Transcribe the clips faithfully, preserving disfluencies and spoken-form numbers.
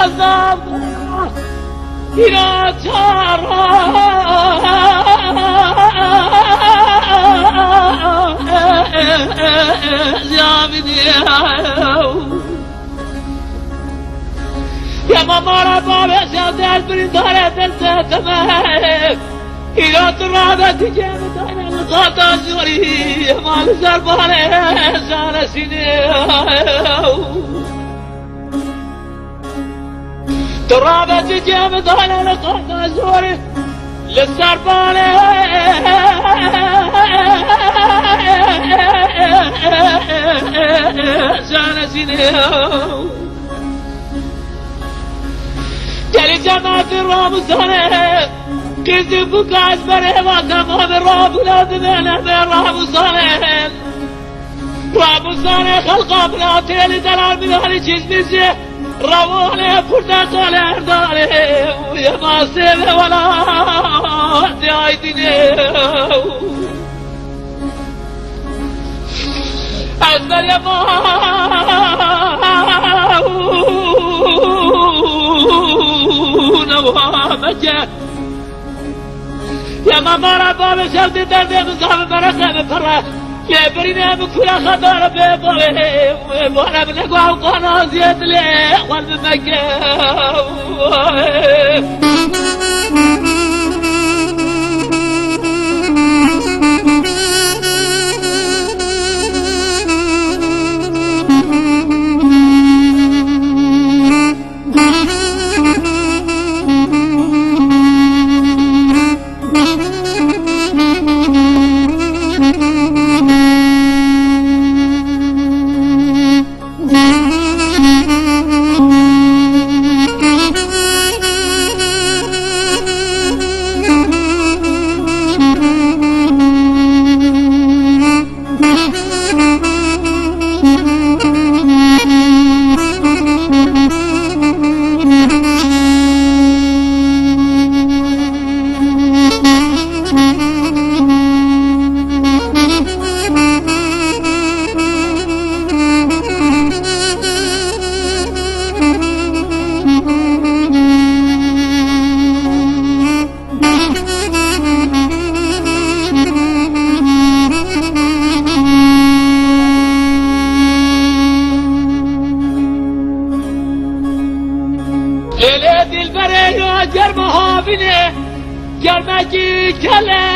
بازم اینا چارا زیامینی یا مامارا بابش یا دل برین داره دل ستمه اینا تو رابطی که مدانه لقاطا جوری مال زربانه شانشینه تو رابطی که مدانه لقاطا جوری لزربانه شانشینه گلی جماعت راموزانه کسی بکاش بره و تمام رابولاد منه به راموزانه راموزانه خلقا بلا تیلی دلال میدانی چیز میشه روانه پرتقال ارداره و یه ماسه ولا دیای دینه از در ما نوامکه یا مامارا باب شلدی درده مزام برسه بپره یه برینه بکولا خدار بباره باره بنگوه قانا زیاد لی اخوال بمکه گرمکی کله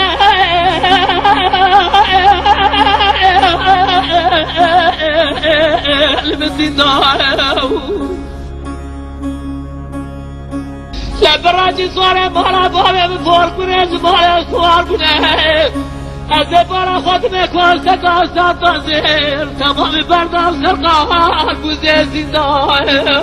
لبراجی سواره بالا بالا بفور کنه زباله سوار کنه از بالا خود میکن ستا ستا زیر تمامی بردم سرقار بوزه زندان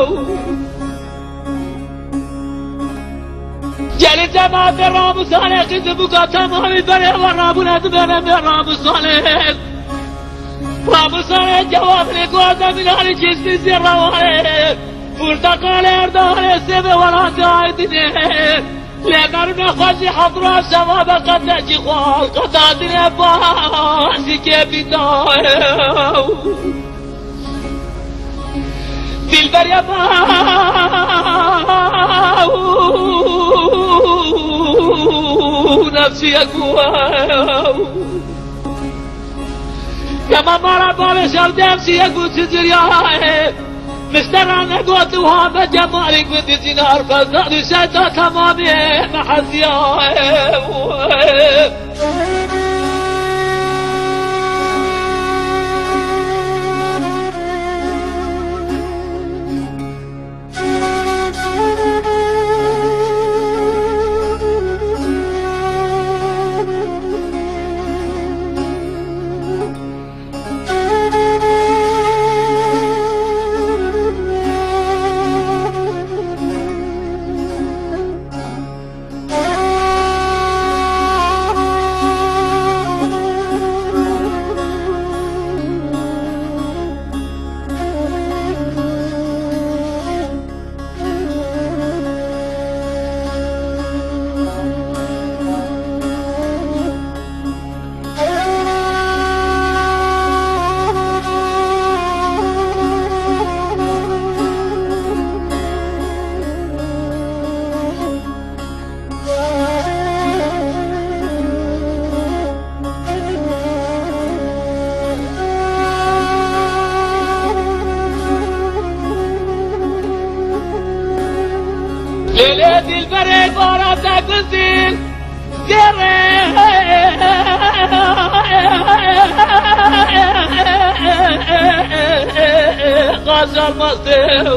جلی جماعت راموزانه قیز بکا تمامی بره و رابونت بره به راموزانه راموزانه جواب نگوزه منانی چیز نیزی روانه پرتقال اردانه سبه ولانت آیدینه لگرون خوشی حضرا شواب قطعی خوال قطع دینه بازی که بیدانه دل بریا نفسی اگوه یا مامارا بابش ار نفسی اگو چجوریه مستران اگو توها به جمالی گودی زینار فزادی شیطا تمامی محزیاه دلبر بارا تکوزیل گره غازال مستو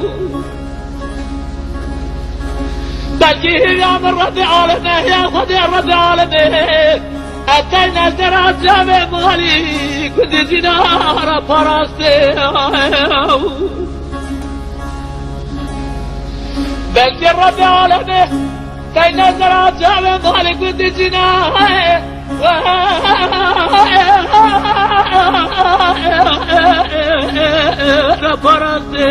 بلکه یا من رب عالمه یا خود رب عالمه اتینا در جامع مغالی کدی زینار پرسته بلکه رب عالمه اتینا در جامع مغالی کدی زینار پرسته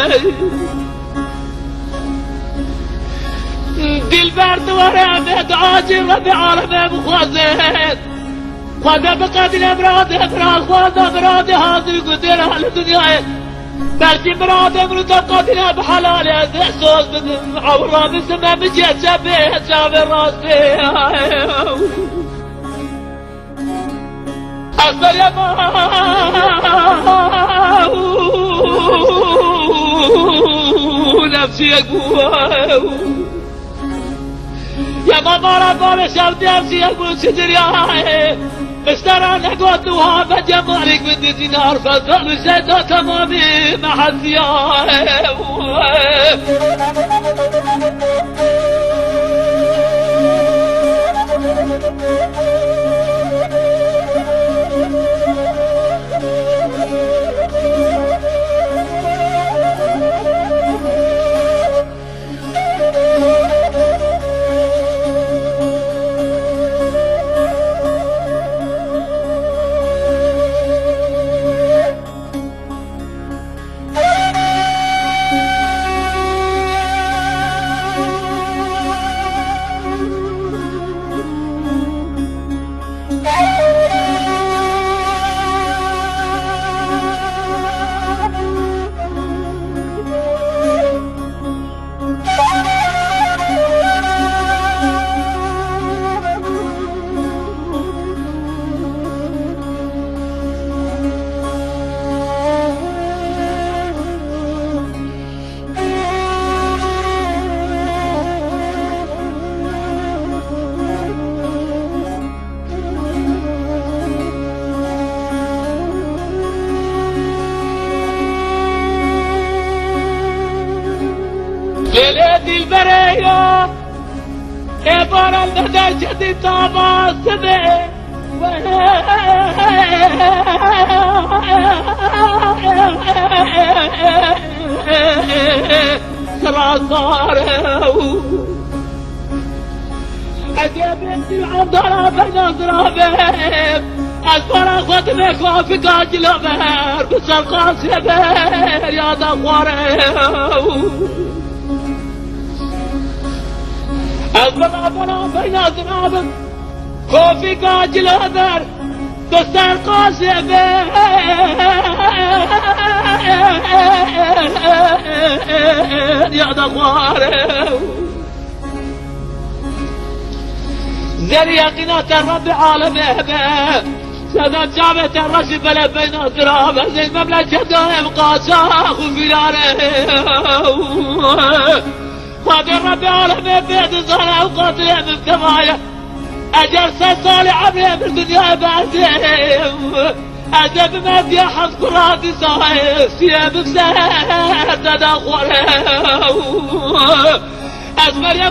دلبر دواره امید عاجل رب عالمه مخوازد خواده بقدر امراد امراد خواده امراد حاضر قدر اهل دنیای بلکه امراد امرود قدر بحلال از احساس بدم عورا بسمه بجید شبه شبه راسته اصبر يا نفسي اقوى يا ماما ربنا شرط نفسي اقول ستر يا مسترى نقود وهذا جمالك بدي دينار فصل شتا تمامي محسيا ليلة البرية عبارة لدرجة طابع السماء سراسار أجابت العذراء بين أضرابهم أسفر خدمك وفي قاجل أمر بس القاسم يا دخواره أسفر أبنا بين أضرابهم وفي قاجل أمر بس القاسم يا دخواره زريا قناة الرب عالمه سادات جامعة الرشد بلا بين أضرابه زي المملكة دائم قاساخ وفياره قاد الرب عالمه بيد صالح وقاتله من كمايه أجل صالح عمله بالدنيا بعدهم أدب ما في أحد قراتي صاحب سياب بسهر تدخله أسمر يا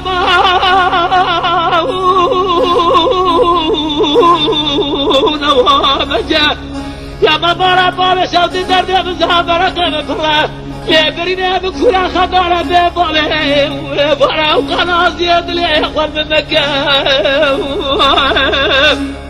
نوامجة يا مبارا بابا شوتي درد يا مزابرة كمكرة يا برينا بكرة خطارة ببالي وبرا وقناص يدلي أخوان من مكة